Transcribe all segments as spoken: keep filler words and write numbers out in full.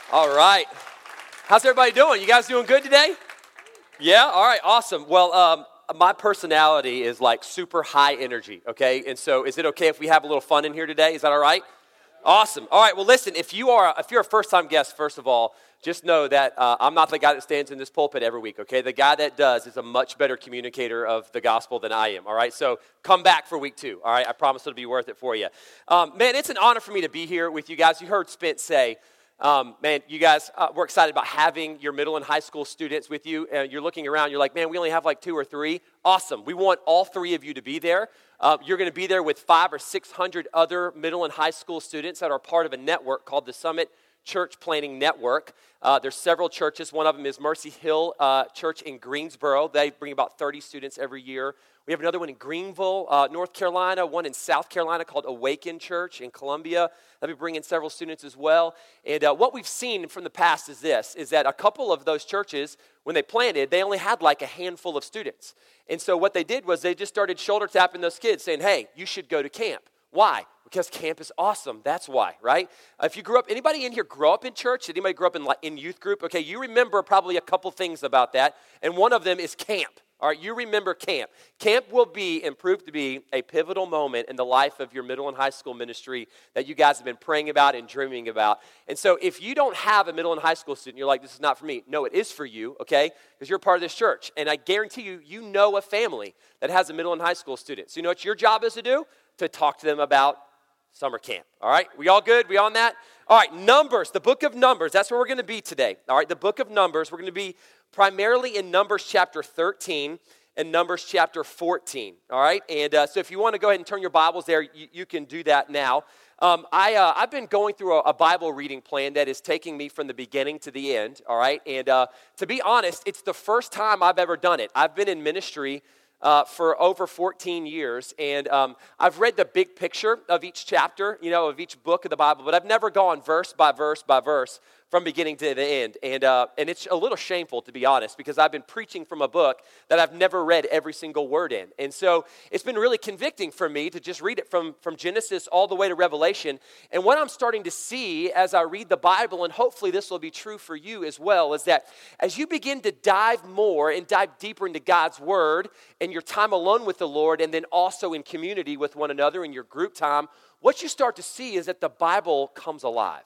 All right. How's everybody doing? You guys doing good today? Yeah? All right, awesome. Well, um, my personality is like super high energy, okay? And so is it okay if we have a little fun in here today? Is that all right? Awesome. All right, well, listen, if, you are, if you're a first-time guest, first of all, just know that uh, I'm not the guy that stands in this pulpit every week, okay? The guy that does is a much better communicator of the gospel than I am, all right? So come back for week two, all right? I promise it'll be worth it for you. Um, man, it's an honor for me to be here with you guys. You heard Spence say, um, man, you guys, uh, we're excited about having your middle and high school students with you. And you're looking around, you're like, man, we only have like two or three. Awesome. We want all three of you to be there. Uh, you're going to be there with five or six hundred other middle and high school students that are part of a network called the Summit Church Planning Network. Uh, there's several churches. One of them is Mercy Hill uh, Church in Greensboro. They bring about thirty students every year. We have another one in Greenville, uh, North Carolina, one in South Carolina called Awaken Church in Columbia. They'll be bringing several students as well. And uh, what we've seen from the past is this, is that a couple of those churches, when they planted, they only had like a handful of students. And so what they did was they just started shoulder tapping those kids saying, hey, you should go to camp. Why? Because camp is awesome. That's why, right? If you grew up, anybody in here grow up in church? Did anybody grow up in, in youth group? Okay, you remember probably a couple things about that, and one of them is camp. All right, you remember camp. Camp will be and prove to be a pivotal moment in the life of your middle and high school ministry that you guys have been praying about and dreaming about. And so if you don't have a middle and high school student, you're like, this is not for me. No, it is for you, okay? Because you're part of this church. And I guarantee you, you know a family that has a middle and high school student. So you know what your job is to do? To talk to them about summer camp. All right, we all good? We on that? All right, Numbers, the book of Numbers. That's where we're going to be today. All right, the book of Numbers. We're going to be primarily in Numbers chapter thirteen and Numbers chapter fourteen. All right, and uh, so if you want to go ahead and turn your Bibles there, you, you can do that now. Um, I, uh, I've been going through a, a Bible reading plan that is taking me from the beginning to the end. All right, and uh, to be honest, it's the first time I've ever done it. I've been in ministry Uh, for over fourteen years, and um, I've read the big picture of each chapter, you know, of each book of the Bible, but I've never gone verse by verse by verse from beginning to the end, and uh, and it's a little shameful, to be honest, because I've been preaching from a book that I've never read every single word in, and so it's been really convicting for me to just read it from, from Genesis all the way to Revelation, and what I'm starting to see as I read the Bible, and hopefully this will be true for you as well, is that as you begin to dive more and dive deeper into God's Word, and your time alone with the Lord, and then also in community with one another in your group time, what you start to see is that the Bible comes alive.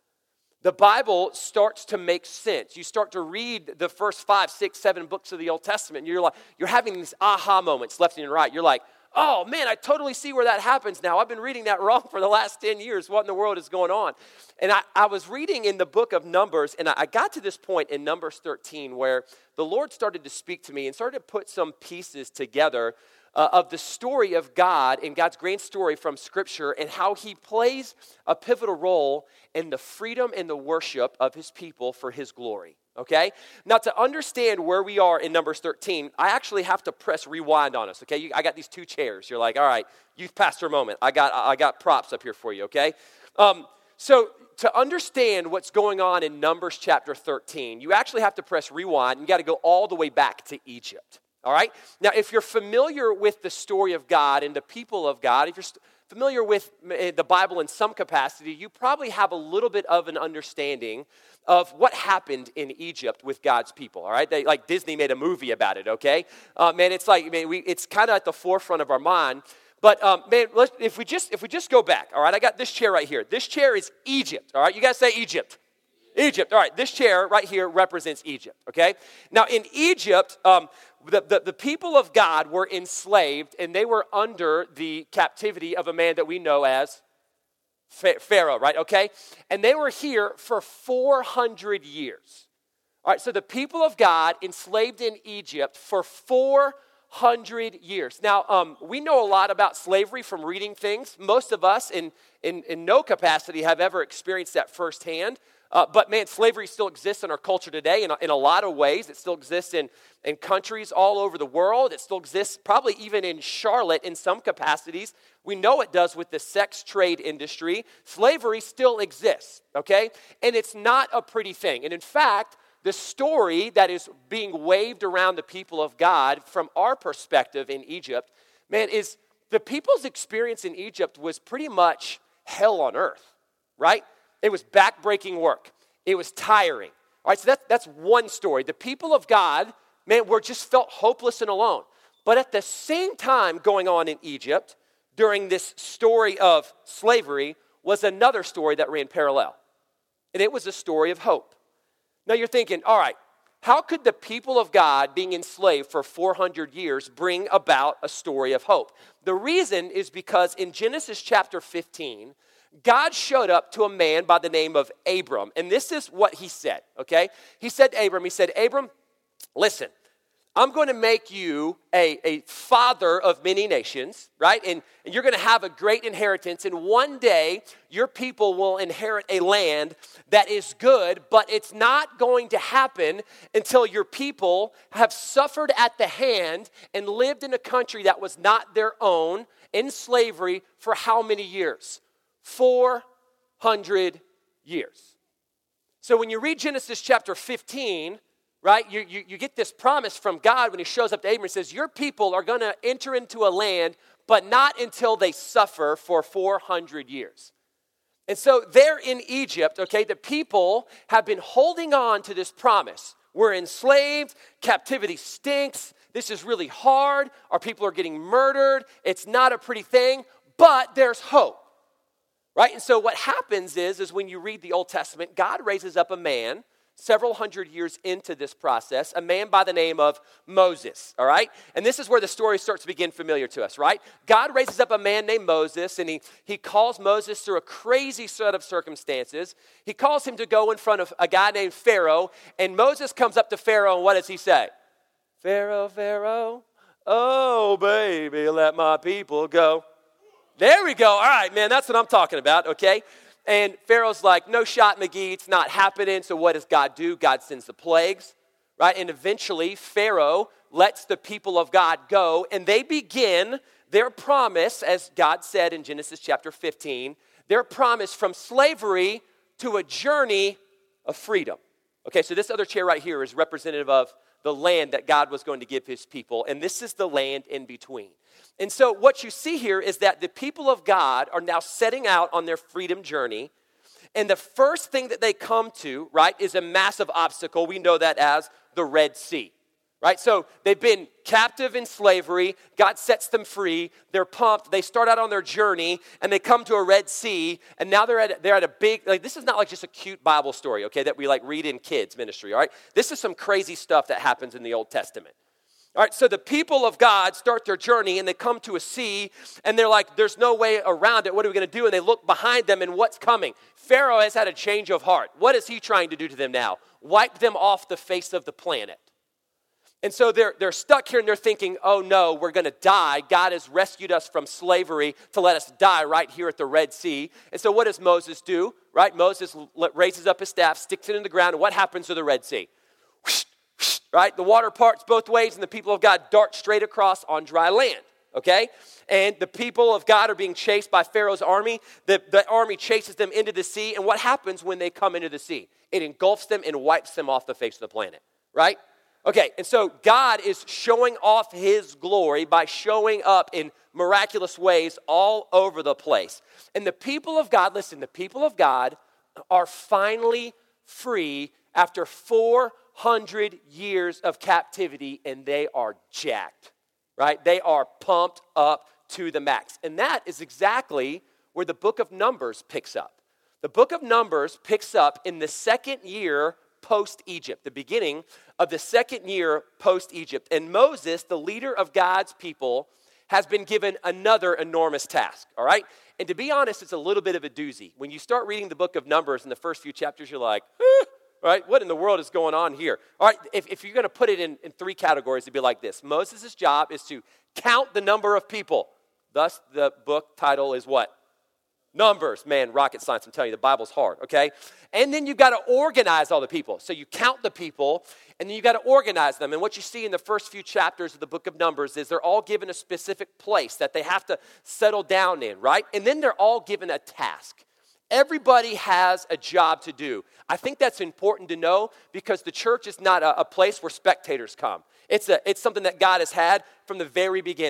The Bible starts to make sense. You start to read the first five, six, seven books of the Old Testament, and you're like, you're having these aha moments left and right. You're like, oh man, I totally see where that happens now. I've been reading that wrong for the last ten years. What in the world is going on? And I, I was reading in the book of Numbers, and I got to this point in Numbers thirteen where the Lord started to speak to me and started to put some pieces together uh, of the story of God and God's grand story from Scripture and how He plays a pivotal role in the freedom and the worship of His people for His glory. Okay? Now, to understand where we are in Numbers thirteen, I actually have to press rewind on us, okay? You, I got these two chairs. You're like, all right, youth pastor moment. I got I got props up here for you, okay? Um, so, to understand what's going on in Numbers chapter thirteen, you actually have to press rewind. You got to go all the way back to Egypt, all right? Now, if you're familiar with the story of God and the people of God, if you're st- familiar with the Bible in some capacity, you probably have a little bit of an understanding of what happened in Egypt with God's people, all right? They, like Disney made a movie about it, okay? Uh, man, it's like, man, we, it's kind of at the forefront of our mind. But um, man, let's, if we just if we just go back, all right? I got this chair right here. This chair is Egypt, all right? You guys say Egypt. Egypt, all right. This chair right here represents Egypt, okay? Now, in Egypt, um, the, the, the people of God were enslaved, and they were under the captivity of a man that we know as Pharaoh, right, okay? And they were here for four hundred years. All right, so the people of God enslaved in Egypt for four hundred years. Now, um, we know a lot about slavery from reading things. Most of us in, in, in no capacity have ever experienced that firsthand. Uh, but man, slavery still exists in our culture today in a, in a lot of ways. It still exists in, in countries all over the world. It still exists probably even in Charlotte in some capacities. We know it does with the sex trade industry. Slavery still exists, okay? And it's not a pretty thing. And in fact, the story that is being waved around the people of God from our perspective in Egypt, man, is the people's experience in Egypt was pretty much hell on earth, right? It was backbreaking work. It was tiring. All right, so that's, that's one story. The people of God, man, were just felt hopeless and alone. But at the same time going on in Egypt, during this story of slavery, was another story that ran parallel. And it was a story of hope. Now you're thinking, all right, how could the people of God being enslaved for four hundred years bring about a story of hope? The reason is because in Genesis chapter fifteen, God showed up to a man by the name of Abram. And this is what he said, okay? He said to Abram, he said, Abram, listen, I'm going to make you a, a father of many nations, right? And, and you're going to have a great inheritance. And one day, your people will inherit a land that is good, but it's not going to happen until your people have suffered at the hand and lived in a country that was not their own in slavery for how many years? four hundred years. So when you read Genesis chapter fifteen, right, you, you, you get this promise from God when he shows up to Abram and says, your people are going to enter into a land, but not until they suffer for four hundred years. And so there in Egypt, okay, the people have been holding on to this promise. We're enslaved, captivity stinks, this is really hard, our people are getting murdered, it's not a pretty thing, but there's hope. Right? And so what happens is, is when you read the Old Testament, God raises up a man several hundred years into this process, a man by the name of Moses, all right? And this is where the story starts to begin familiar to us, right? God raises up a man named Moses, and he, he calls Moses through a crazy set of circumstances. He calls him to go in front of a guy named Pharaoh, and Moses comes up to Pharaoh, and what does he say? Pharaoh, Pharaoh, oh, baby, let my people go. There we go. All right, man, that's what I'm talking about, okay? And Pharaoh's like, no shot, McGee, it's not happening. So what does God do? God sends the plagues, right? And eventually, Pharaoh lets the people of God go, and they begin their promise, as God said in Genesis chapter fifteen, their promise from slavery to a journey of freedom. Okay, so this other chair right here is representative of the land that God was going to give his people, and this is the land in between. And so what you see here is that the people of God are now setting out on their freedom journey, and the first thing that they come to, right, is a massive obstacle. We know that as the Red Sea, right? So they've been captive in slavery. God sets them free. They're pumped. They start out on their journey, and they come to a Red Sea, and now they're at, they're at a big, like this is not like just a cute Bible story, okay, that we like read in kids ministry, all right? This is some crazy stuff that happens in the Old Testament. All right, so the people of God start their journey, and they come to a sea, and they're like, there's no way around it. What are we going to do? And they look behind them, and what's coming? Pharaoh has had a change of heart. What is he trying to do to them now? Wipe them off the face of the planet. And so they're, they're stuck here, and they're thinking, oh, no, we're going to die. God has rescued us from slavery to let us die right here at the Red Sea. And so what does Moses do? Right, Moses raises up his staff, sticks it in the ground, and what happens to the Red Sea? Whoosh. Right? The water parts both ways, and the people of God dart straight across on dry land, okay? And the people of God are being chased by Pharaoh's army. The, the army chases them into the sea, and what happens when they come into the sea? It engulfs them and wipes them off the face of the planet, right? Okay, and so God is showing off his glory by showing up in miraculous ways all over the place. And the people of God, listen, the people of God are finally free after four hundred years of captivity, and they are jacked, right? They are pumped up to the max. And that is exactly where the book of Numbers picks up. The book of Numbers picks up in the second year post-Egypt, the beginning of the second year post-Egypt. And Moses, the leader of God's people, has been given another enormous task, all right? And to be honest, it's a little bit of a doozy. When you start reading the book of Numbers in the first few chapters, you're like, eh, right? What in the world is going on here? All right, if, if you're going to put it in, in three categories, it'd be like this. Moses' job is to count the number of people. Thus, the book title is what? Numbers. Man, rocket science, I'm telling you, the Bible's hard, okay? And then you've got to organize all the people. So you count the people, and then you've got to organize them. And what you see in the first few chapters of the book of Numbers is they're all given a specific place that they have to settle down in, right? And then they're all given a task. Everybody has a job to do. I think that's important to know because the church is not a, a place where spectators come. It's, a, it's something that God has had from the very beginning.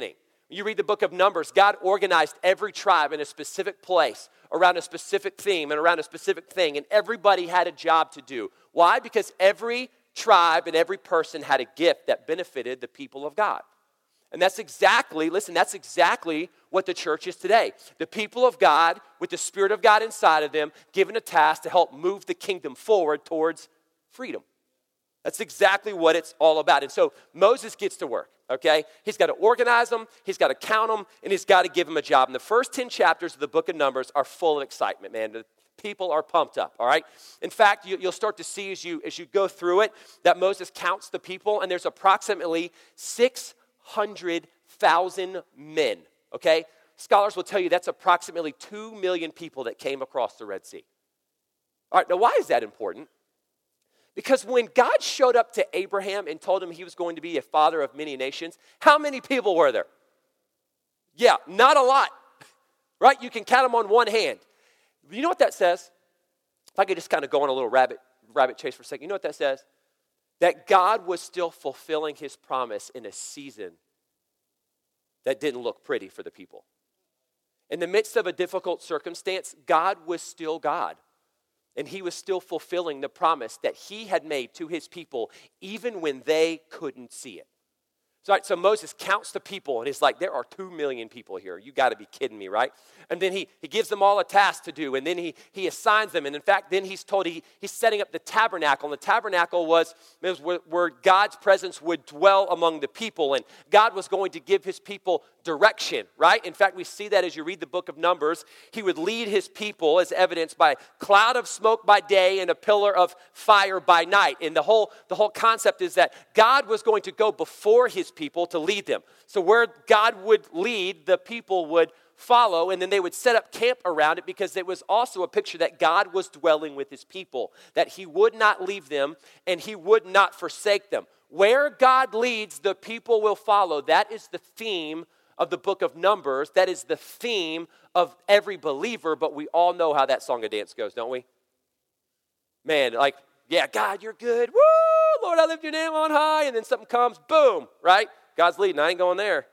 You read the book of Numbers, God organized every tribe in a specific place around a specific theme and around a specific thing, and everybody had a job to do. Why? Because every tribe and every person had a gift that benefited the people of God. And that's exactly, listen, that's exactly what the church is today. The people of God, with the Spirit of God inside of them, given a task to help move the kingdom forward towards freedom. That's exactly what it's all about. And so Moses gets to work, okay? He's got to organize them, he's got to count them, and he's got to give them a job. And the first ten chapters of the book of Numbers are full of excitement, man. The people are pumped up, all right? In fact, you, you'll start to see as you, as you go through it that Moses counts the people, and there's approximately six hundred thousand men, okay? Scholars will tell you that's approximately two million people that came across the Red Sea. All right, now why is that important? Because when God showed up to Abraham and told him he was going to be a father of many nations, how many people were there? Yeah, not a lot, right? You can count them on one hand. You know what that says? If I could just kind of go on a little rabbit, rabbit chase for a second. You know what that says? That God was still fulfilling his promise in a season that didn't look pretty for the people. In the midst of a difficult circumstance, God was still God. And he was still fulfilling the promise that he had made to his people, even when they couldn't see it. So, right, so Moses counts the people, and he's like, there are two million people here. You got to be kidding me, right? And then he, he gives them all a task to do, and then he, he assigns them. And in fact, then he's told he, he's setting up the tabernacle. And the tabernacle was, was where, where God's presence would dwell among the people, and God was going to give his people direction, right? In fact, we see that as you read the book of Numbers. He would lead his people, as evidenced by cloud of smoke by day and a pillar of fire by night. And the whole, the whole concept is that God was going to go before his people to lead them. So where God would lead, the people would follow, and then they would set up camp around it, because it was also a picture that God was dwelling with his people, that he would not leave them and he would not forsake them. Where God leads, the people will follow. That is the theme of the book of Numbers. That is the theme of every believer, but we all know how that song and dance goes, don't we? Man, like, yeah, God, you're good. Woo! Lord, I lift your name on high. And then something comes, boom, right? God's leading. I ain't going there.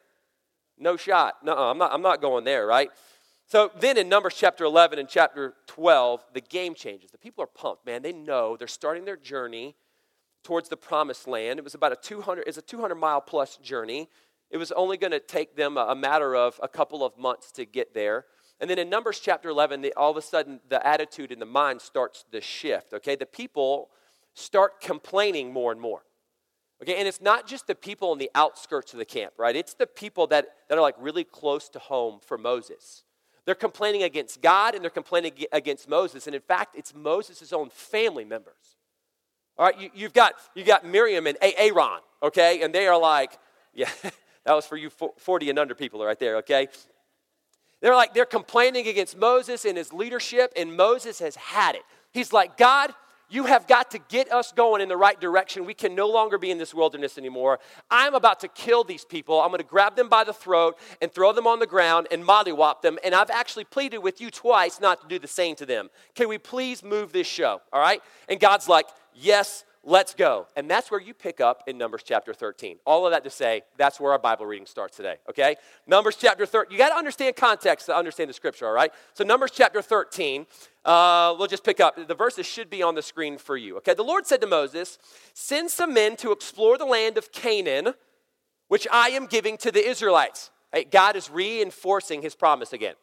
No shot. No, I'm not, I'm not going there, right? So then in Numbers chapter eleven and chapter twelve, the game changes. The people are pumped, man. They know they're starting their journey towards the promised land. It was about a two hundred, it's a two hundred mile plus journey. It was only going to take them a, a matter of a couple of months to get there. And then in Numbers chapter eleven, they, all of a sudden the attitude in the mind starts to shift, okay? The people start complaining more and more. Okay, and it's not just the people on the outskirts of the camp, right? It's the people that, that are like really close to home for Moses. They're complaining against God, and they're complaining against Moses. And in fact, it's Moses' own family members. All right, you, you've got you got Miriam and Aaron, okay? And they are like, yeah, that was for you forty and under people right there, okay? They're like, they're complaining against Moses and his leadership, and Moses has had it. He's like, God, you have got to get us going in the right direction. We can no longer be in this wilderness anymore. I'm about to kill these people. I'm going to grab them by the throat and throw them on the ground and mollywop them. And I've actually pleaded with you twice not to do the same to them. Can we please move this show, all right? And God's like, yes, let's go. And that's where you pick up in Numbers chapter thirteen. All of that to say, that's where our Bible reading starts today, okay? Numbers chapter thirteen. You got to understand context to understand the scripture, all right? So Numbers chapter thirteen, uh, we'll just pick up. The verses should be on the screen for you, okay? The Lord said to Moses, send some men to explore the land of Canaan, which I am giving to the Israelites. Hey, God is reinforcing his promise again.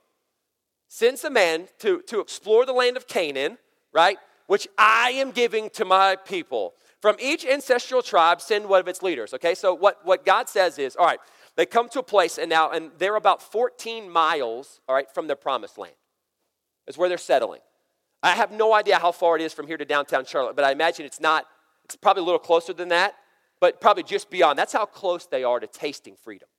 Send some men to, to explore the land of Canaan, right? Which I am giving to my people. From each ancestral tribe, send one of its leaders. Okay, so what, what God says is, all right, they come to a place, and now, and they're about fourteen miles, all right, from their promised land. Is where they're settling. I have no idea how far it is from here to downtown Charlotte, but I imagine it's not, it's probably a little closer than that, but probably just beyond. That's how close they are to tasting freedom.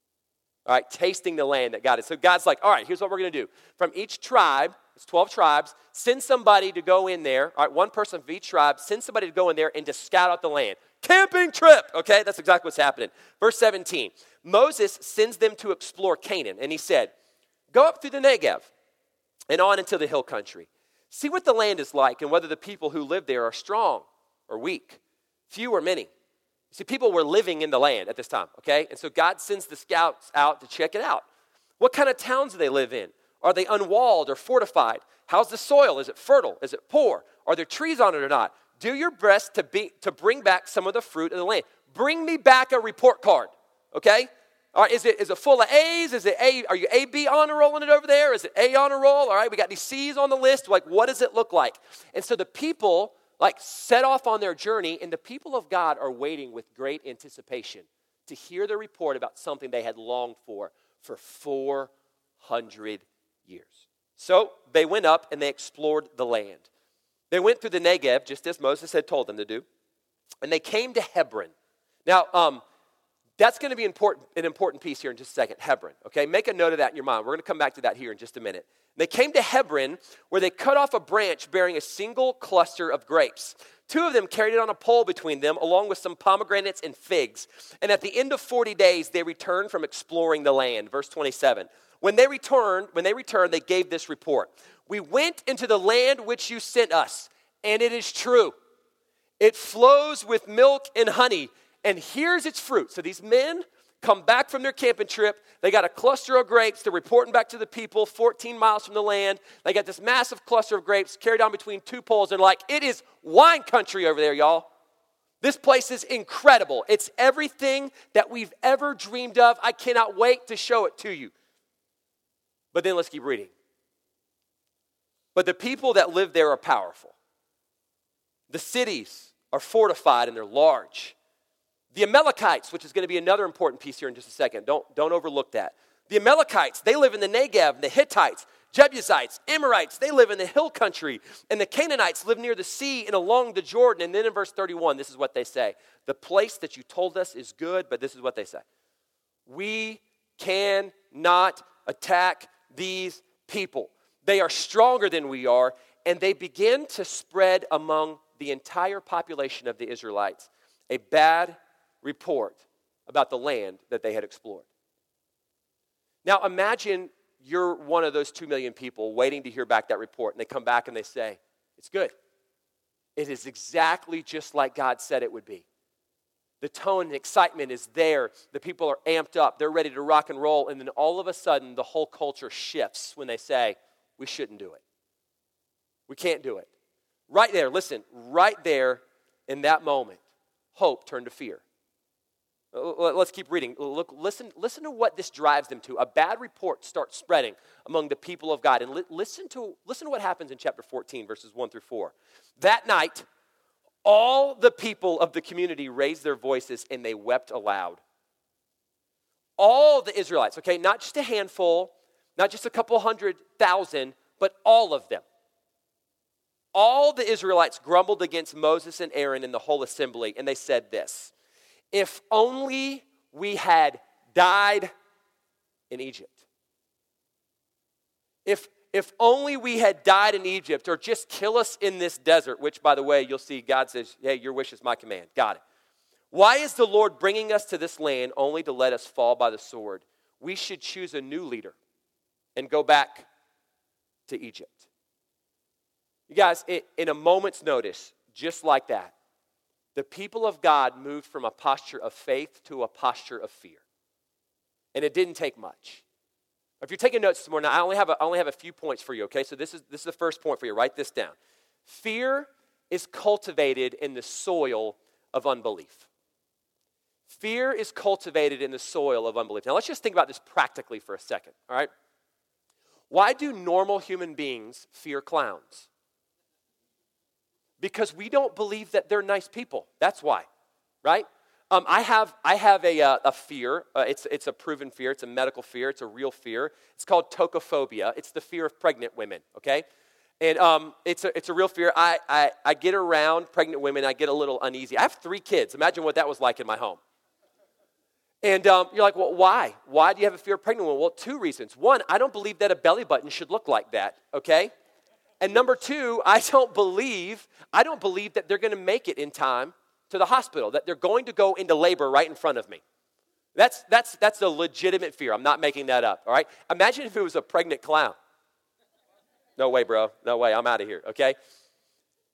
All right, tasting the land that God is. So God's like, all right, here's what we're going to do. From each tribe, it's twelve tribes, send somebody to go in there, all right, one person from each tribe, send somebody to go in there and to scout out the land. Camping trip, okay? That's exactly what's happening. Verse seventeen, Moses sends them to explore Canaan, and he said, go up through the Negev and on into the hill country. See what the land is like and whether the people who live there are strong or weak, few or many. See, people were living in the land at this time, okay? And so God sends the scouts out to check it out. What kind of towns do they live in? Are they unwalled or fortified? How's the soil? Is it fertile? Is it poor? Are there trees on it or not? Do your best to be to bring back some of the fruit of the land. Bring me back a report card, okay? All right, is it is it full of A's? Is it A? Are you A, B honor rolling it over there? Is it A honor roll? All right, we got these C's on the list. Like, what does it look like? And so the people like set off on their journey, and the people of God are waiting with great anticipation to hear the report about something they had longed for for four hundred years. So they went up and they explored the land. They went through the Negev, just as Moses had told them to do, and they came to Hebron. Now, um, that's going to be important, an important piece here in just a second, Hebron, okay? Make a note of that in your mind. We're going to come back to that here in just a minute. They came to Hebron, where they cut off a branch bearing a single cluster of grapes. Two of them carried it on a pole between them, along with some pomegranates and figs. And at the end of forty days, they returned from exploring the land. Verse twenty-seven. When they returned, when they returned, they gave this report. We went into the land which you sent us, and it is true. It flows with milk and honey, and here's its fruit. So these men come back from their camping trip. They got a cluster of grapes. They're reporting back to the people fourteen miles from the land. They got this massive cluster of grapes carried on between two poles. And like, it is wine country over there, y'all. This place is incredible. It's everything that we've ever dreamed of. I cannot wait to show it to you. But then let's keep reading. But the people that live there are powerful. The cities are fortified and they're large. The Amalekites, which is going to be another important piece here in just a second. Don't, don't overlook that. The Amalekites, they live in the Negev. The Hittites, Jebusites, Amorites, they live in the hill country. And the Canaanites live near the sea and along the Jordan. And then in verse thirty-one, this is what they say. The place that you told us is good, but this is what they say. We cannot attack these people. They are stronger than we are, and they begin to spread among the entire population of the Israelites a bad report about the land that they had explored. Now imagine you're one of those two million people waiting to hear back that report, and they come back and they say, it's good. It is exactly just like God said it would be. The tone and excitement is there. The people are amped up. They're ready to rock and roll. And then all of a sudden, the whole culture shifts when they say, we shouldn't do it. We can't do it. Right there, listen, right there in that moment, hope turned to fear. Let's keep reading. Look, listen, listen to what this drives them to. A bad report starts spreading among the people of God. And li- listen to, listen to what happens in chapter fourteen, verses one through four. That night, all the people of the community raised their voices and they wept aloud. All the Israelites, okay, not just a handful, not just a couple hundred thousand, but all of them. All the Israelites grumbled against Moses and Aaron in the whole assembly, and they said this, if only we had died in Egypt. If If only we had died in Egypt, or just kill us in this desert, which, by the way, you'll see God says, hey, your wish is my command. Got it. Why is the Lord bringing us to this land only to let us fall by the sword? We should choose a new leader and go back to Egypt. You guys, in a moment's notice, just like that, the people of God moved from a posture of faith to a posture of fear. And it didn't take much. If you're taking notes this morning, I only have a, I only have a few points for you, okay? So this is, this is the first point for you. Write this down. Fear is cultivated in the soil of unbelief. Fear is cultivated in the soil of unbelief. Now, let's just think about this practically for a second, all right? Why do normal human beings fear clowns? Because we don't believe that they're nice people. That's why, right? Um, I have I have a uh, a fear. Uh, it's it's a proven fear. It's a medical fear. It's a real fear. It's called tocophobia. It's the fear of pregnant women. Okay, and um, it's a it's a real fear. I, I I get around pregnant women. I get a little uneasy. I have three kids. Imagine what that was like in my home. And um, you're like, well, why? Why do you have a fear of pregnant women? Well, two reasons. One, I don't believe that a belly button should look like that. Okay, and number two, I don't believe I don't believe that they're going to make it in time to the hospital, that they're going to go into labor right in front of me. That's that's that's a legitimate fear. I'm not making that up, all right? Imagine if it was a pregnant clown. No way, bro. No way. I'm out of here, okay?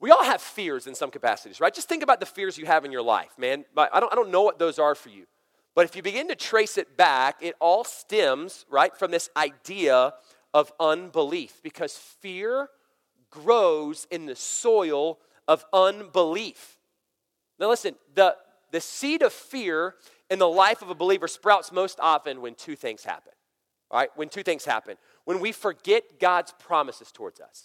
We all have fears in some capacities, right? Just think about the fears you have in your life, man. I don't, I don't know what those are for you. But if you begin to trace it back, it all stems, right, from this idea of unbelief. Because fear grows in the soil of unbelief. Now listen, the, the seed of fear in the life of a believer sprouts most often when two things happen. All right, when two things happen. When we forget God's promises towards us.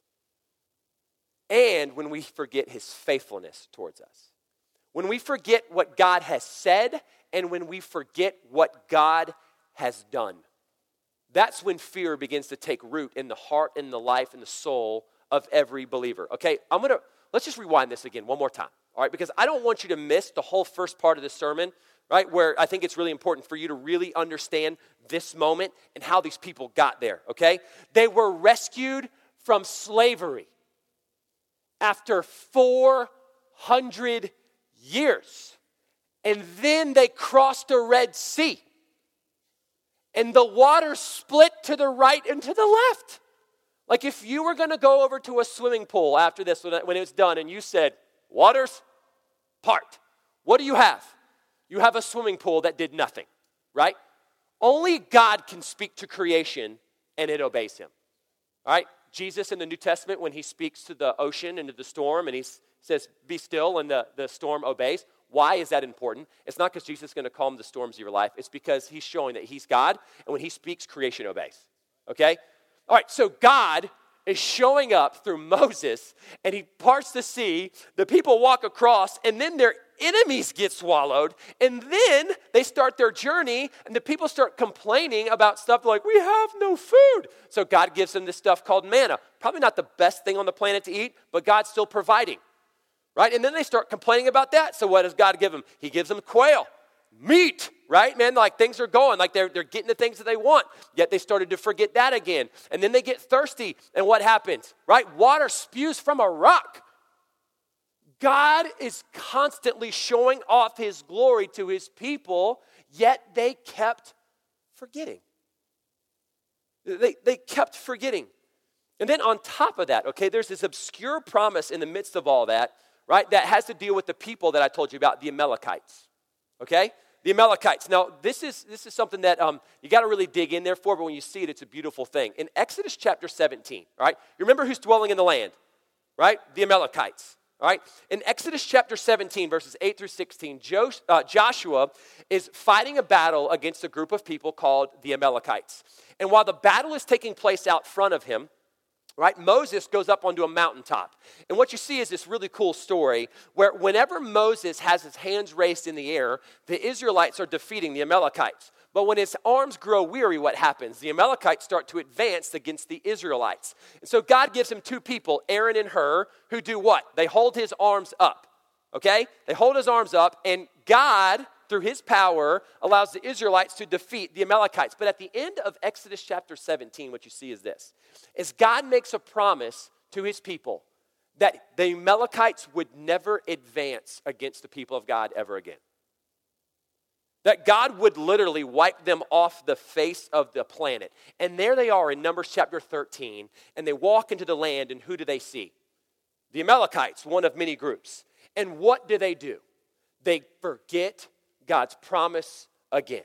And when we forget his faithfulness towards us. When we forget what God has said and when we forget what God has done. That's when fear begins to take root in the heart, in the life, in the soul of every believer. Okay, I'm going to, let's just rewind this again one more time. All right, because I don't want you to miss the whole first part of the sermon, right, where I think it's really important for you to really understand this moment and how these people got there, okay? They were rescued from slavery after four hundred years. And then they crossed the Red Sea. And the water split to the right and to the left. Like if you were going to go over to a swimming pool after this, when it was done, and you said, waters, part. What do you have? You have a swimming pool that did nothing, right? Only God can speak to creation and it obeys him, all right? Jesus in the New Testament, when he speaks to the ocean and to the storm and he says, be still, and the, the storm obeys. Why is that important? It's not because Jesus is going to calm the storms of your life. It's because he's showing that he's God, and when he speaks, creation obeys, okay? All right, so God is showing up through Moses, and he parts the sea, the people walk across, and then their enemies get swallowed, and then they start their journey, and the people start complaining about stuff like, we have no food. So God gives them this stuff called manna. Probably not the best thing on the planet to eat, but God's still providing, right? And then they start complaining about that. So what does God give them? He gives them quail, meat, right? Man, like things are going, like they're, they're getting the things that they want, yet they started to forget that again. And then they get thirsty, and what happens, right? Water spews from a rock. God is constantly showing off his glory to his people, yet they kept forgetting. They, they kept forgetting. And then on top of that, okay, there's this obscure promise in the midst of all that, right, that has to deal with the people that I told you about, the Amalekites, okay? The Amalekites. Now, this is this is something that um, you got to really dig in there for, but when you see it, it's a beautiful thing. In Exodus chapter seventeen, all right, you remember who's dwelling in the land, right? The Amalekites. All right, in Exodus chapter seventeen, verses eight through sixteen, jo- uh, Joshua is fighting a battle against a group of people called the Amalekites. And while the battle is taking place out front of him, right, Moses goes up onto a mountaintop. And what you see is this really cool story where whenever Moses has his hands raised in the air, the Israelites are defeating the Amalekites. But when his arms grow weary, what happens? The Amalekites start to advance against the Israelites. And so God gives him two people, Aaron and Hur, who do what? They hold his arms up, okay? They hold his arms up, and God, through his power, allows the Israelites to defeat the Amalekites. But at the end of Exodus chapter seventeen, what you see is this, is God makes a promise to his people that the Amalekites would never advance against the people of God ever again. That God would literally wipe them off the face of the planet. And there they are in Numbers chapter thirteen, and they walk into the land, and who do they see? The Amalekites, one of many groups. And what do they do? They forget God's promise again.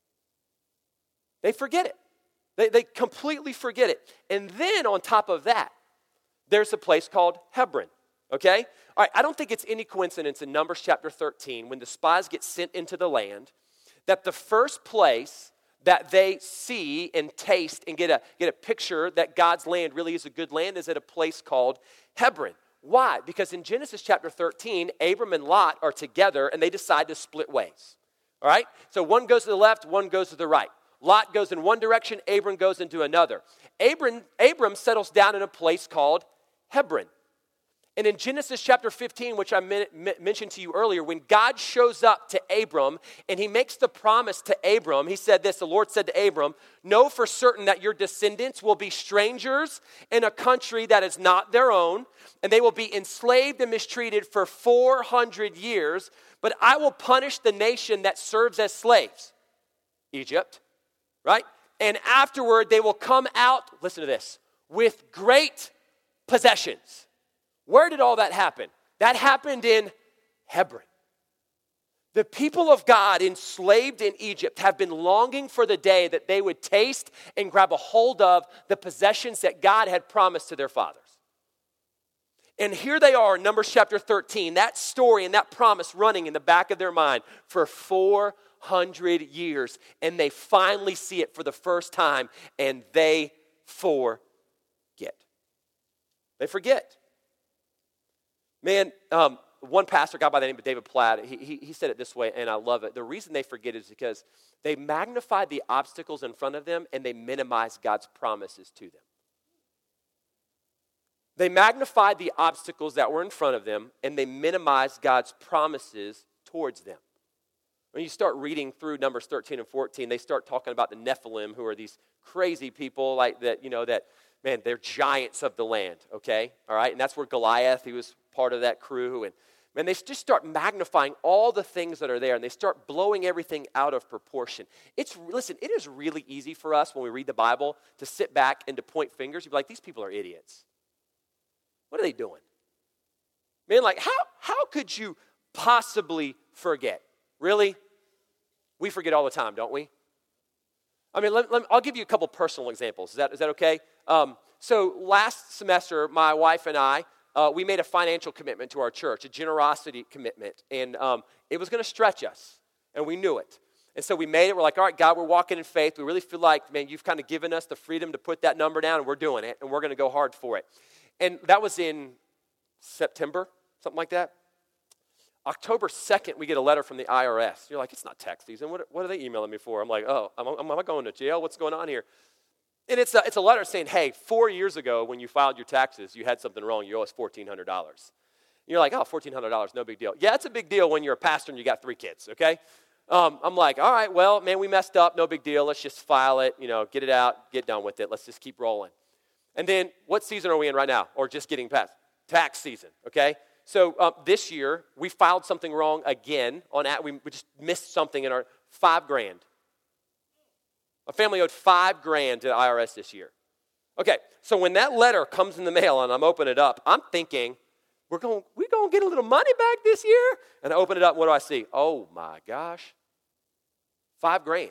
They forget it. They, they completely forget it. And then on top of that, there's a place called Hebron, okay? All right, I don't think it's any coincidence in Numbers chapter thirteen, when the spies get sent into the land, that the first place that they see and taste and get a, get a picture that God's land really is a good land is at a place called Hebron. Why? Because in Genesis chapter thirteen, Abram and Lot are together and they decide to split ways. All right? So one goes to the left, one goes to the right. Lot goes in one direction, Abram goes into another. Abram, Abram settles down in a place called Hebron. And in Genesis chapter fifteen, which I men- mentioned to you earlier, when God shows up to Abram and he makes the promise to Abram, he said this, the Lord said to Abram, know for certain that your descendants will be strangers in a country that is not their own, and they will be enslaved and mistreated for four hundred years, but I will punish the nation that serves as slaves, Egypt, right? And afterward they will come out, listen to this, with great possessions. Where did all that happen? That happened in Hebron. The people of God enslaved in Egypt have been longing for the day that they would taste and grab a hold of the possessions that God had promised to their fathers. And here they are in Numbers chapter thirteen, that story and that promise running in the back of their mind for four hundred years. And they finally see it for the first time, and they forget. They forget. Man, um, one pastor, a guy by the name of David Platt, he, he, he said it this way, and I love it. The reason they forget is because they magnify the obstacles in front of them and they minimize God's promises to them. They magnified the obstacles that were in front of them, and they minimized God's promises towards them. When you start reading through Numbers thirteen and fourteen, they start talking about the Nephilim, who are these crazy people like that, you know, that, man, they're giants of the land, okay? All right, and that's where Goliath, he was part of that crew, and man, they just start magnifying all the things that are there, and they start blowing everything out of proportion. It's, listen, it is really easy for us when we read the Bible to sit back and to point fingers. You'd be like, these people are idiots. What are they doing? Man, like, how, how could you possibly forget? Really? We forget all the time, don't we? I mean, let, let, I'll give you a couple personal examples. Is that, is that okay? Um, so last semester, my wife and I, uh, we made a financial commitment to our church, a generosity commitment, and um, it was going to stretch us, and we knew it. And so we made it. We're like, all right, God, we're walking in faith. We really feel like, man, you've kind of given us the freedom to put that number down, and we're doing it, and we're going to go hard for it. And that was in September, something like that. October second, we get a letter from the I R S. You're like, it's not tax season. What, what are they emailing me for? I'm like, oh, am I, am I going to jail? What's going on here? And it's a, it's a letter saying, hey, four years ago when you filed your taxes, you had something wrong. You owe us fourteen hundred dollars. You're like, oh, fourteen hundred dollars, no big deal. Yeah, it's a big deal when you're a pastor and you got three kids, okay? Um, I'm like, all right, well, man, we messed up. No big deal. Let's just file it, you know, get it out, get done with it. Let's just keep rolling. And then what season are we in right now? Or just getting past? Tax season, okay? So uh, this year, we filed something wrong again. On at, we just missed something in our five grand. A family owed five grand to the I R S this year. Okay, so when that letter comes in the mail and I'm opening it up, I'm thinking, we're going we're going to get a little money back this year? And I open it up, and what do I see? Oh my gosh, five grand.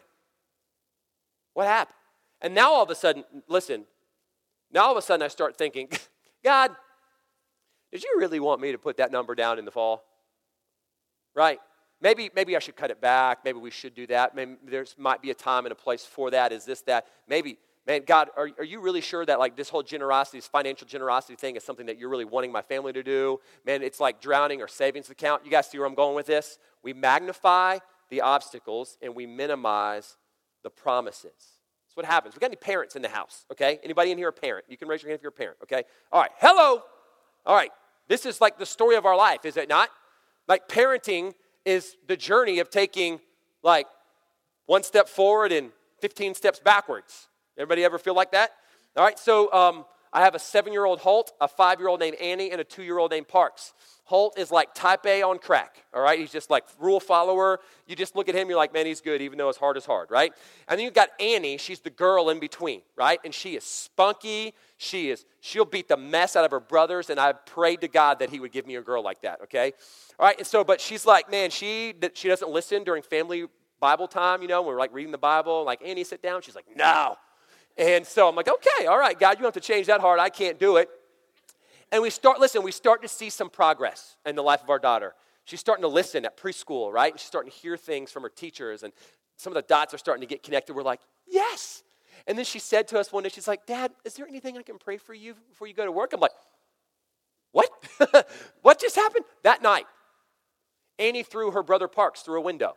What happened? And now all of a sudden, listen, now all of a sudden I start thinking, God, did you really want me to put that number down in the fall? Right? Maybe maybe I should cut it back. Maybe we should do that. Maybe there might be a time and a place for that. Is this that? Maybe, man, God, are, are you really sure that like this whole generosity, this financial generosity thing is something that you're really wanting my family to do? Man, it's like drowning our savings account. You guys see where I'm going with this? We magnify the obstacles and we minimize the promises. That's what happens. We got any parents in the house, okay? Anybody in here a parent? You can raise your hand if you're a parent, okay? All right, hello. All right, this is like the story of our life, is it not? Like parenting is the journey of taking like one step forward and fifteen steps backwards. Everybody ever feel like that? All right, so um, I have a seven-year-old Holt, a five-year-old named Annie, and a two-year-old named Parks. Holt is like type A on crack, all right? He's just like rule follower. You just look at him, you're like, man, he's good, even though his heart is hard, right? And then you've got Annie. She's the girl in between, right? And she is spunky. She is, she'll beat the mess out of her brothers, and I prayed to God that he would give me a girl like that, okay? All right, and so, but she's like, man, she she doesn't listen during family Bible time, you know, when we're like reading the Bible, like, Annie, sit down. She's like, no. And so I'm like, okay, all right, God, you don't have to change that heart. I can't do it. And we start, listen, we start to see some progress in the life of our daughter. She's starting to listen at preschool, right? And she's starting to hear things from her teachers, and some of the dots are starting to get connected. We're like, yes. And then she said to us one day, she's like, Dad, is there anything I can pray for you before you go to work? I'm like, what? What just happened? That night, Annie threw her brother Parks through a window.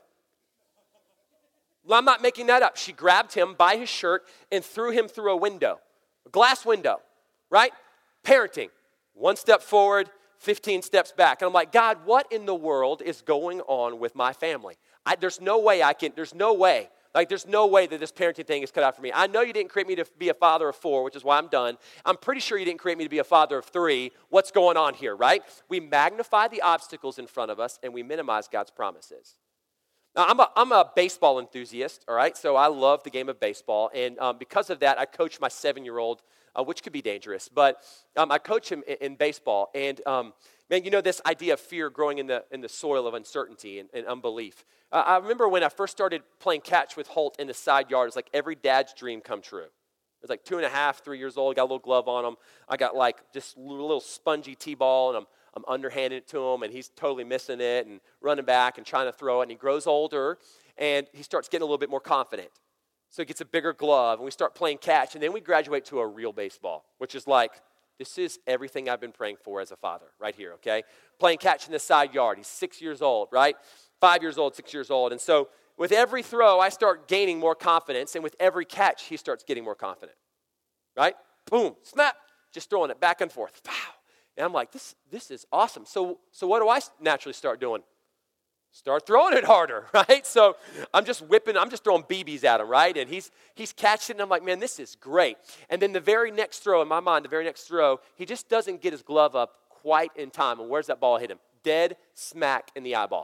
Well, I'm not making that up. She grabbed him by his shirt and threw him through a window, a glass window, right? Parenting. One step forward, fifteen steps back. And I'm like, God, what in the world is going on with my family? I, there's no way I can, there's no way. Like, there's no way that this parenting thing is cut out for me. I know you didn't create me to be a father of four, which is why I'm done. I'm pretty sure you didn't create me to be a father of three. What's going on here, right? We magnify the obstacles in front of us, and we minimize God's promises. Now, I'm a, I'm a baseball enthusiast, all right? So I love the game of baseball. And um, because of that, I coach my seven-year-old uh, which could be dangerous. But um, I coach him in, in baseball, and um, man, you know this idea of fear growing in the in the soil of uncertainty and, and unbelief. Uh, I remember when I first started playing catch with Holt in the side yard, it was like every dad's dream come true. I was like two and a half, three years old, got a little glove on him. I got like just a little spongy T-ball, and I'm I'm underhanding it to him, and he's totally missing it and running back and trying to throw it. And he grows older, and he starts getting a little bit more confident. So he gets a bigger glove, and we start playing catch, and then we graduate to a real baseball, which is like, this is everything I've been praying for as a father right here, okay? Playing catch in the side yard. He's six years old, right? Five years old, six years old. And so with every throw, I start gaining more confidence, and with every catch, he starts getting more confident, right? Boom, snap, just throwing it back and forth. Pow. And I'm like, this this is awesome. So, so what do I naturally start doing? Start throwing it harder, right? So I'm just whipping, I'm just throwing B Bs at him, right? And he's he's catching it, and I'm like, man, this is great. And then the very next throw, in my mind, the very next throw, he just doesn't get his glove up quite in time. And where's that ball hit him? Dead smack in the eyeball.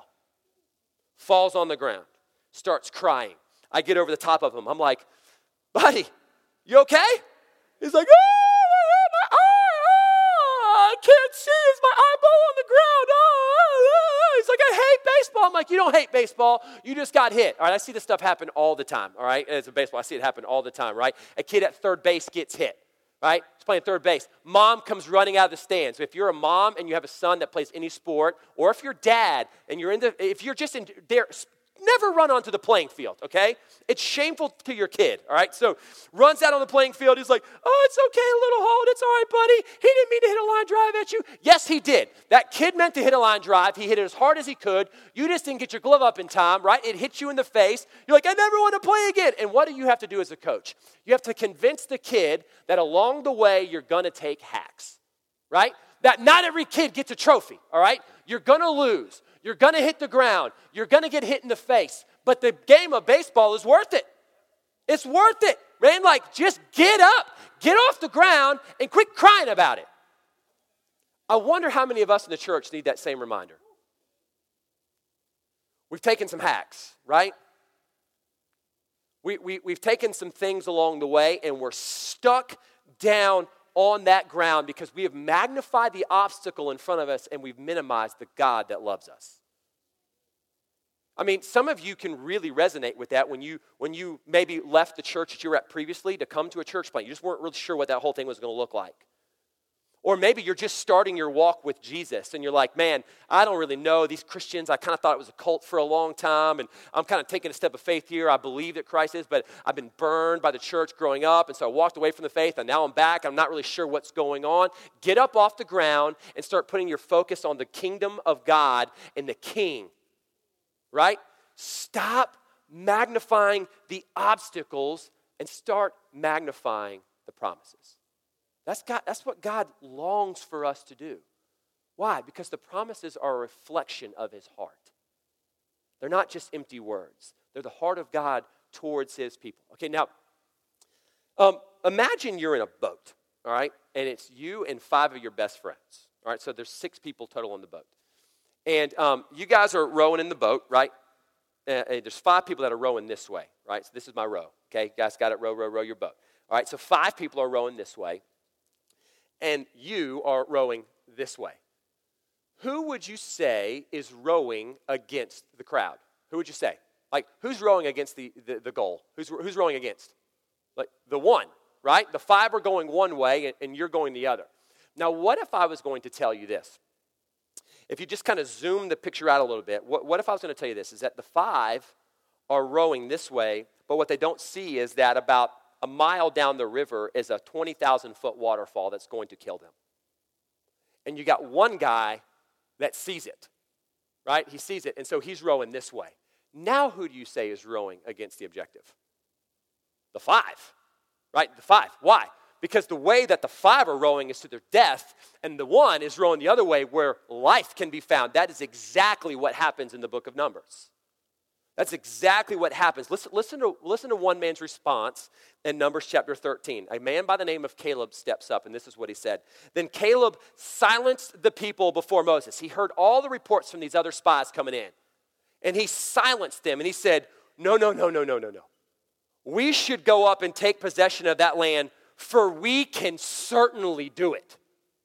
Falls on the ground. Starts crying. I get over the top of him. I'm like, buddy, you okay? He's like, oh, my eye, oh, I can't see. It's my eyeball on the ground. Oh, oh, oh. He's like, I hate baseball. I'm like, you don't hate baseball. You just got hit. All right, I see this stuff happen all the time, all right? As a baseball, I see it happen all the time, right? A kid at third base gets hit, right? He's playing third base. Mom comes running out of the stands. If you're a mom and you have a son that plays any sport, or if you're dad and you're in the, if you're just in there, never run onto the playing field, okay? It's shameful to your kid, all right? So runs out on the playing field. He's like, oh, it's okay, little Holt. It's all right, buddy. He didn't mean to hit a line drive at you. Yes, he did. That kid meant to hit a line drive. He hit it as hard as he could. You just didn't get your glove up in time, right? It hit you in the face. You're like, I never want to play again. And what do you have to do as a coach? You have to convince the kid that along the way you're going to take hacks, right? That not every kid gets a trophy, all right? You're going to lose. You're going to hit the ground. You're going to get hit in the face. But the game of baseball is worth it. It's worth it, man. Like, just get up, get off the ground, and quit crying about it. I wonder how many of us in the church need that same reminder. We've taken some hacks, right? We, we, we've taken some things along the way, and we're stuck down on that ground because we have magnified the obstacle in front of us and we've minimized the God that loves us. I mean, some of you can really resonate with that when you when you maybe left the church that you were at previously to come to a church plant. You just weren't really sure what that whole thing was going to look like. Or maybe you're just starting your walk with Jesus and you're like, man, I don't really know these Christians. I kind of thought it was a cult for a long time, and I'm kind of taking a step of faith here. I believe that Christ is, but I've been burned by the church growing up, and so I walked away from the faith, and now I'm back. I'm not really sure what's going on. Get up off the ground and start putting your focus on the kingdom of God and the King, right? Stop magnifying the obstacles and start magnifying the promises. That's God, that's what God longs for us to do. Why? Because the promises are a reflection of his heart. They're not just empty words. They're the heart of God towards his people. Okay, now, um, imagine you're in a boat, all right? And it's you and five of your best friends, all right? So there's six people total on the boat. And um, you guys are rowing in the boat, right? Uh, there's five people that are rowing this way, right? So this is my row, okay? You guys got it, row, row, row your boat. All right, so five people are rowing this way. And you are rowing this way. Who would you say is rowing against the crowd? Who would you say? Like, who's rowing against the, the, the goal? Who's, who's rowing against? Like, the one, right? The five are going one way, and, and you're going the other. Now, what if I was going to tell you this? If you just kind of zoom the picture out a little bit, what, what if I was going to tell you this? Is that the five are rowing this way, but what they don't see is that about a mile down the river is a twenty thousand foot waterfall that's going to kill them. And you got one guy that sees it, right? He sees it, and so he's rowing this way. Now who do you say is rowing against the objective? The five, right? The five. Why? Because the way that the five are rowing is to their death, and the one is rowing the other way where life can be found. That is exactly what happens in the book of Numbers. That's exactly what happens. Listen, listen, to, listen to one man's response in Numbers chapter thirteen. A man by the name of Caleb steps up, and this is what he said. Then Caleb silenced the people before Moses. He heard all the reports from these other spies coming in, and he silenced them, and he said, no, no, no, no, no, no, no. We should go up and take possession of that land for we can certainly do it.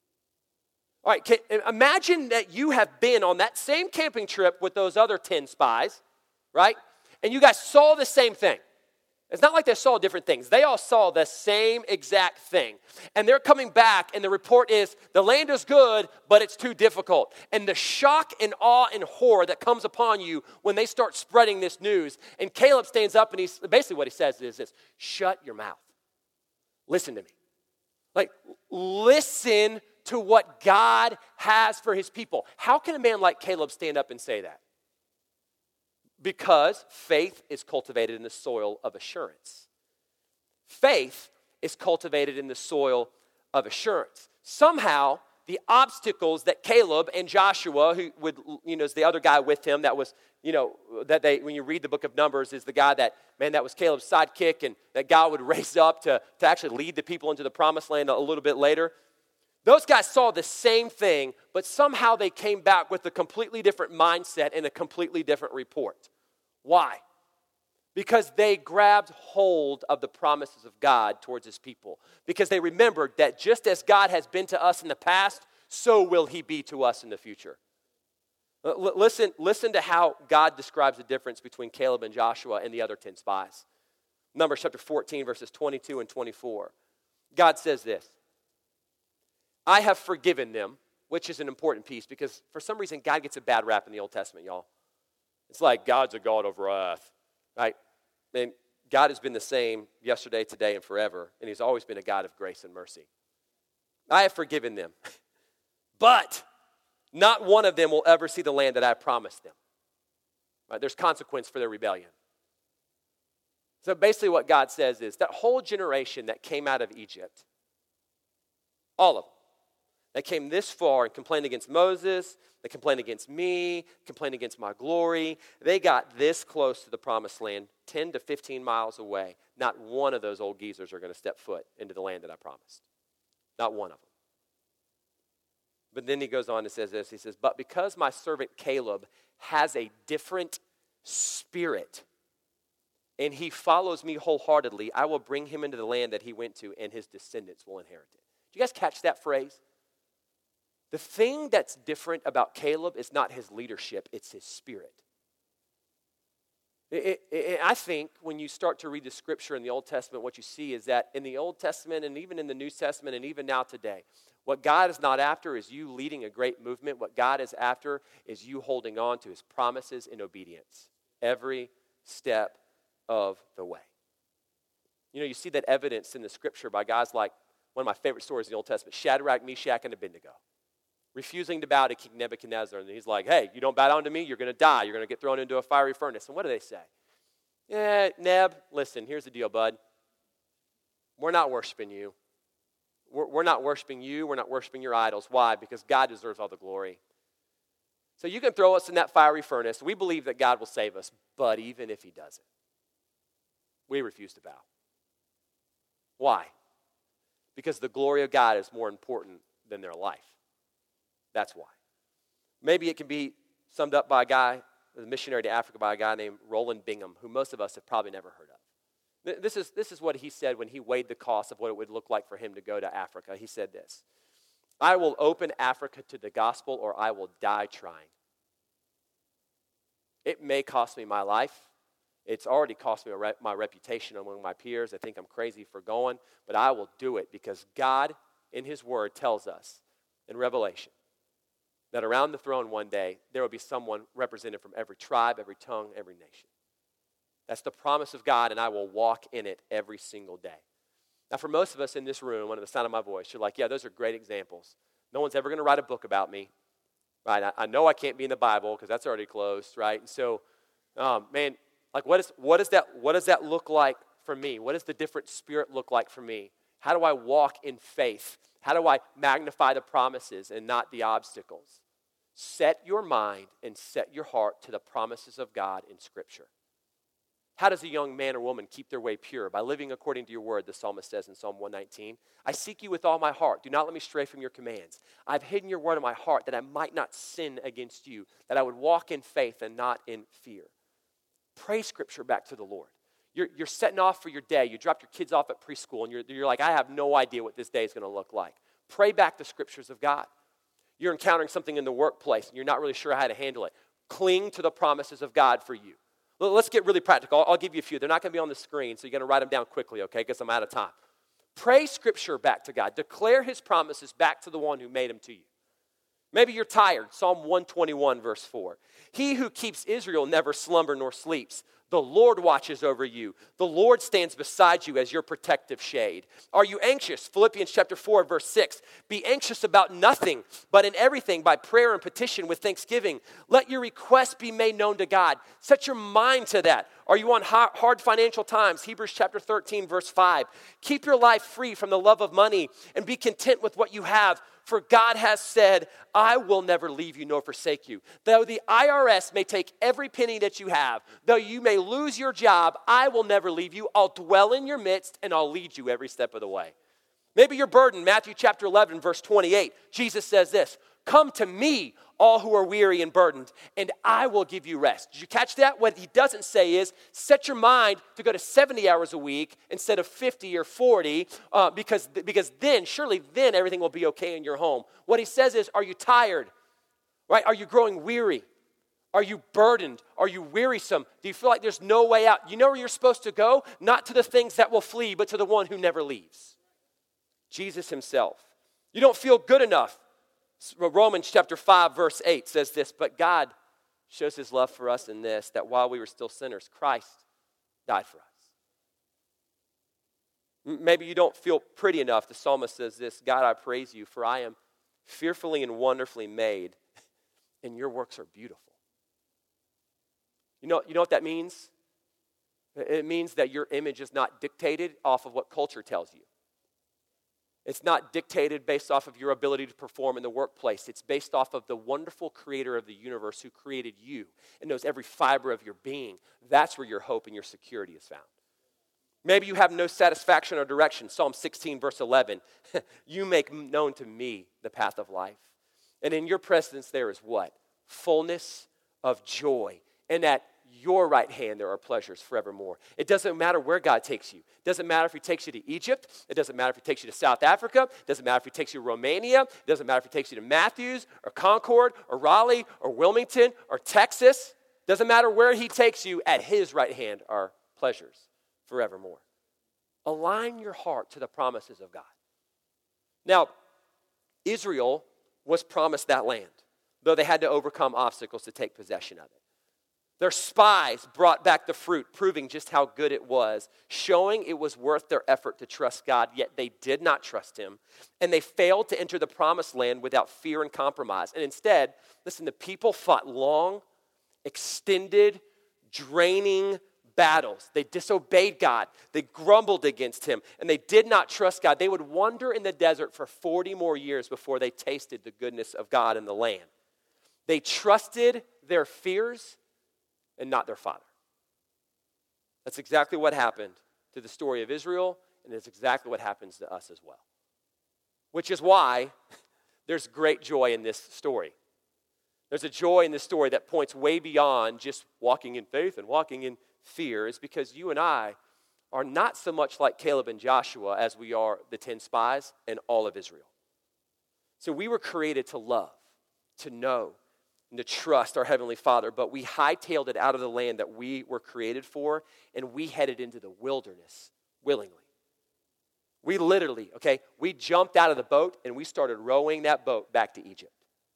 All right, can, imagine that you have been on that same camping trip with those other ten spies, right? And you guys saw the same thing. It's not like they saw different things. They all saw the same exact thing. And they're coming back, and the report is, the land is good, but it's too difficult. And the shock and awe and horror that comes upon you when they start spreading this news. And Caleb stands up, and he's basically what he says is this: shut your mouth. Listen to me. Like, listen to what God has for his people. How can a man like Caleb stand up and say that? Because faith is cultivated in the soil of assurance. Faith is cultivated in the soil of assurance. Somehow, the obstacles that Caleb and Joshua, who would, you know, is the other guy with him that was, you know, that they, when you read the book of Numbers, is the guy that, man, that was Caleb's sidekick, and that God would raise up to, to actually lead the people into the promised land a little bit later. Those guys saw the same thing, but somehow they came back with a completely different mindset and a completely different report. Why? Because they grabbed hold of the promises of God towards his people. Because they remembered that just as God has been to us in the past, so will he be to us in the future. L- listen, listen to how God describes the difference between Caleb and Joshua and the other ten spies. Numbers chapter fourteen, verses twenty-two and twenty-four. God says this: I have forgiven them, which is an important piece because for some reason God gets a bad rap in the Old Testament, y'all. It's like God's a God of wrath, right? And God has been the same yesterday, today, and forever, and he's always been a God of grace and mercy. I have forgiven them, but not one of them will ever see the land that I promised them. Right? There's consequence for their rebellion. So basically what God says is that whole generation that came out of Egypt, all of them, they came this far and complained against Moses, they complained against me, complained against my glory. They got this close to the promised land, ten to fifteen miles away. Not one of those old geezers are going to step foot into the land that I promised. Not one of them. But then he goes on and says this. He says, but because my servant Caleb has a different spirit and he follows me wholeheartedly, I will bring him into the land that he went to, and his descendants will inherit it. Did you guys catch that phrase? The thing that's different about Caleb is not his leadership, it's his spirit. It, it, it, I think when you start to read the scripture in the Old Testament, what you see is that in the Old Testament and even in the New Testament and even now today, what God is not after is you leading a great movement. What God is after is you holding on to his promises in obedience every step of the way. You know, you see that evidence in the scripture by guys like one of my favorite stories in the Old Testament, Shadrach, Meshach, and Abednego, refusing to bow to King Nebuchadnezzar. And he's like, hey, you don't bow down to me, you're going to die. You're going to get thrown into a fiery furnace. And what do they say? Yeah, Neb, listen, here's the deal, bud. We're not worshiping you. We're, we're not worshiping you. We're not worshiping your idols. Why? Because God deserves all the glory. So you can throw us in that fiery furnace. We believe that God will save us. But even if he doesn't, we refuse to bow. Why? Because the glory of God is more important than their life. That's why. Maybe it can be summed up by a guy, a missionary to Africa, by a guy named Roland Bingham, who most of us have probably never heard of. This is, this is what he said when he weighed the cost of what it would look like for him to go to Africa. He said this: I will open Africa to the gospel, or I will die trying. It may cost me my life. It's already cost me my reputation among my peers. I think I'm crazy for going, but I will do it because God, in his word, tells us in Revelation that around the throne one day, there will be someone represented from every tribe, every tongue, every nation. That's the promise of God, and I will walk in it every single day. Now, for most of us in this room, under the sound of my voice, you're like, yeah, those are great examples. No one's ever going to write a book about me, right? I, I know I can't be in the Bible because that's already closed, right? And so, um, man, like what is what is that? What does that look like for me? What does the different spirit look like for me? How do I walk in faith? How do I magnify the promises and not the obstacles? Set your mind and set your heart to the promises of God in Scripture. How does a young man or woman keep their way pure? By living according to your word, the psalmist says in Psalm one nineteen. I seek you with all my heart. Do not let me stray from your commands. I've hidden your word in my heart that I might not sin against you, that I would walk in faith and not in fear. Pray Scripture back to the Lord. You're, you're setting off for your day. You dropped your kids off at preschool, and you're, you're like, I have no idea what this day is going to look like. Pray back the scriptures of God. You're encountering something in the workplace, and you're not really sure how to handle it. Cling to the promises of God for you. Let's get really practical. I'll, I'll give you a few. They're not going to be on the screen, so you're going to write them down quickly, okay, because I'm out of time. Pray scripture back to God. Declare his promises back to the one who made them to you. Maybe you're tired. Psalm one twenty-one, verse four. He who keeps Israel never slumber nor sleeps. The Lord watches over you. The Lord stands beside you as your protective shade. Are you anxious? Philippians chapter four, verse six. Be anxious about nothing, but in everything by prayer and petition with thanksgiving. Let your requests be made known to God. Set your mind to that. Are you on hard financial times? Hebrews chapter thirteen, verse five. Keep your life free from the love of money and be content with what you have. For God has said, I will never leave you nor forsake you. Though the I R S may take every penny that you have, though you may lose your job, I will never leave you. I'll dwell in your midst and I'll lead you every step of the way. Maybe you're burdened. Matthew chapter eleven, verse twenty-eight. Jesus says this, come to me, all who are weary and burdened, and I will give you rest. Did you catch that? What he doesn't say is, set your mind to go to seventy hours a week instead of fifty or forty, uh, because, because then, surely then everything will be okay in your home. What he says is, are you tired? Right? Are you growing weary? Are you burdened? Are you wearisome? Do you feel like there's no way out? You know where you're supposed to go? Not to the things that will flee, but to the one who never leaves. Jesus himself. You don't feel good enough. Romans chapter five, verse eight says this, but God shows his love for us in this, that while we were still sinners, Christ died for us. Maybe you don't feel pretty enough. The psalmist says this, God, I praise you, for I am fearfully and wonderfully made, and your works are beautiful. You know, you know what that means? It means that your image is not dictated off of what culture tells you. It's not dictated based off of your ability to perform in the workplace. It's based off of the wonderful creator of the universe who created you and knows every fiber of your being. That's where your hope and your security is found. Maybe you have no satisfaction or direction. Psalm sixteen, verse eleven. You make known to me the path of life. And in your presence there is what? Fullness of joy. And at your right hand there are pleasures forevermore. It doesn't matter where God takes you. It doesn't matter if he takes you to Egypt. It doesn't matter if he takes you to South Africa. It doesn't matter if he takes you to Romania. It doesn't matter if he takes you to Matthews or Concord or Raleigh or Wilmington or Texas. It doesn't matter where he takes you. At his right hand are pleasures forevermore. Align your heart to the promises of God. Now, Israel was promised that land, though they had to overcome obstacles to take possession of it. Their spies brought back the fruit, proving just how good it was, showing it was worth their effort to trust God, yet they did not trust him, and they failed to enter the promised land without fear and compromise. And instead, listen, the people fought long, extended, draining battles. They disobeyed God. They grumbled against him, and they did not trust God. They would wander in the desert for forty more years before they tasted the goodness of God in the land. They trusted their fears and not their father. That's exactly what happened to the story of Israel, and it's exactly what happens to us as well. Which is why there's great joy in this story. There's a joy in this story that points way beyond just walking in faith and walking in fear. It's because you and I are not so much like Caleb and Joshua as we are the ten spies and all of Israel. So we were created to love, to know, and to trust our Heavenly Father, but we hightailed it out of the land that we were created for, and we headed into the wilderness willingly. We literally, okay, we jumped out of the boat, and we started rowing that boat back to Egypt.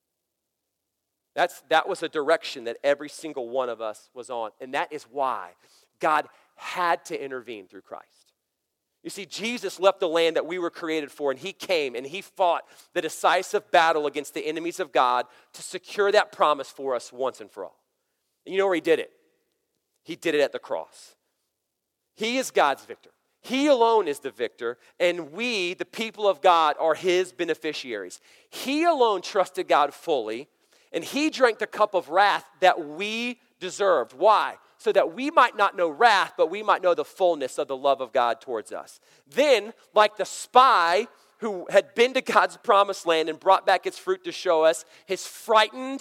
That's, that was a direction that every single one of us was on, and that is why God had to intervene through Christ. You see, Jesus left the land that we were created for, and he came and he fought the decisive battle against the enemies of God to secure that promise for us once and for all. And you know where he did it? He did it at the cross. He is God's victor. He alone is the victor, and we, the people of God, are his beneficiaries. He alone trusted God fully, and he drank the cup of wrath that we deserved. Why? So that we might not know wrath, but we might know the fullness of the love of God towards us. Then, like the spy who had been to God's promised land and brought back its fruit to show us, his frightened,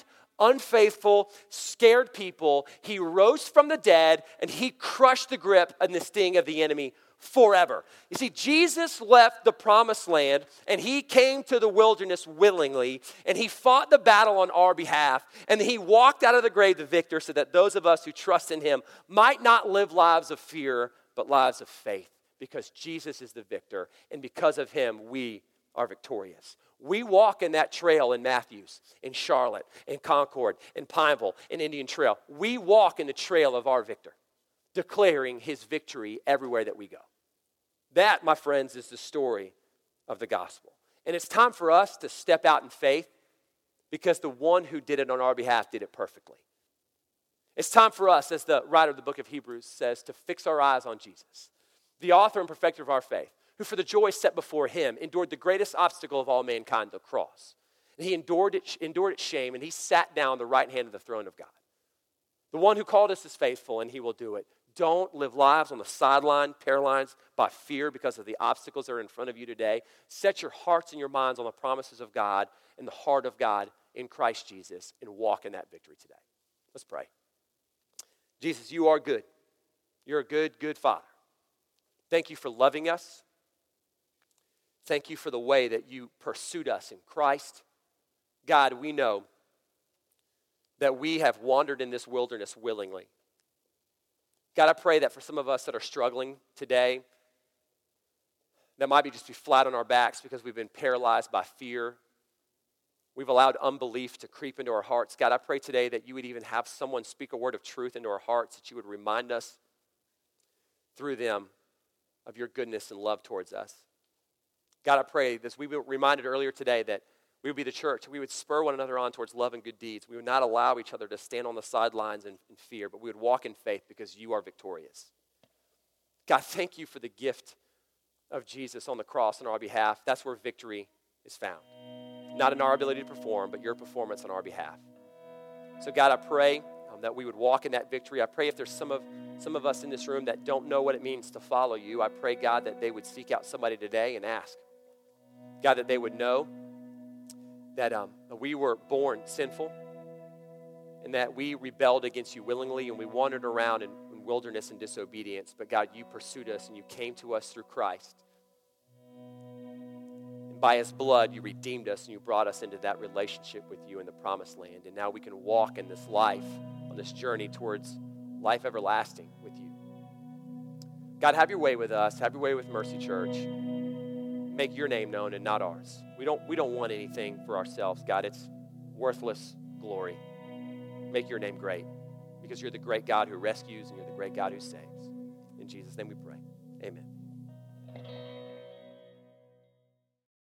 unfaithful, scared people. He rose from the dead, and he crushed the grip and the sting of the enemy forever. You see, Jesus left the promised land, and he came to the wilderness willingly, and he fought the battle on our behalf, and he walked out of the grave the victor so that those of us who trust in him might not live lives of fear, but lives of faith, because Jesus is the victor, and because of him, we are victorious. We walk in that trail in Matthews, in Charlotte, in Concord, in Pineville, in Indian Trail. We walk in the trail of our victor, declaring his victory everywhere that we go. That, my friends, is the story of the gospel. And it's time for us to step out in faith because the one who did it on our behalf did it perfectly. It's time for us, as the writer of the book of Hebrews says, to fix our eyes on Jesus, the author and perfecter of our faith, who for the joy set before him endured the greatest obstacle of all mankind, the cross. And he endured it, endured its shame, and he sat down on the right hand of the throne of God. The one who called us is faithful, and he will do it. Don't live lives on the sideline, paralyzed by fear because of the obstacles that are in front of you today. Set your hearts and your minds on the promises of God and the heart of God in Christ Jesus and walk in that victory today. Let's pray. Jesus, you are good. You're a good, good Father. Thank you for loving us. Thank you for the way that you pursued us in Christ. God, we know that we have wandered in this wilderness willingly. God, I pray that for some of us that are struggling today, that might be just be flat on our backs because we've been paralyzed by fear. We've allowed unbelief to creep into our hearts. God, I pray today that you would even have someone speak a word of truth into our hearts, that you would remind us through them of your goodness and love towards us. God, I pray, as we were reminded earlier today, that we would be the church. We would spur one another on towards love and good deeds. We would not allow each other to stand on the sidelines in, in fear, but we would walk in faith because you are victorious. God, thank you for the gift of Jesus on the cross on our behalf. That's where victory is found. Not in our ability to perform, but your performance on our behalf. So God, I pray um, that we would walk in that victory. I pray if there's some of, some of us in this room that don't know what it means to follow you, I pray, God, that they would seek out somebody today and ask. God, that they would know that um, we were born sinful and that we rebelled against you willingly and we wandered around in, in wilderness and disobedience. But God, you pursued us and you came to us through Christ. And by his blood, you redeemed us and you brought us into that relationship with you in the promised land. And now we can walk in this life, on this journey towards life everlasting with you. God, have your way with us. Have your way with Mercy Church. Make your name known and not ours. We don't, we don't want anything for ourselves, God. It's worthless glory. Make your name great because you're the great God who rescues and you're the great God who saves. In Jesus' name we pray. Amen.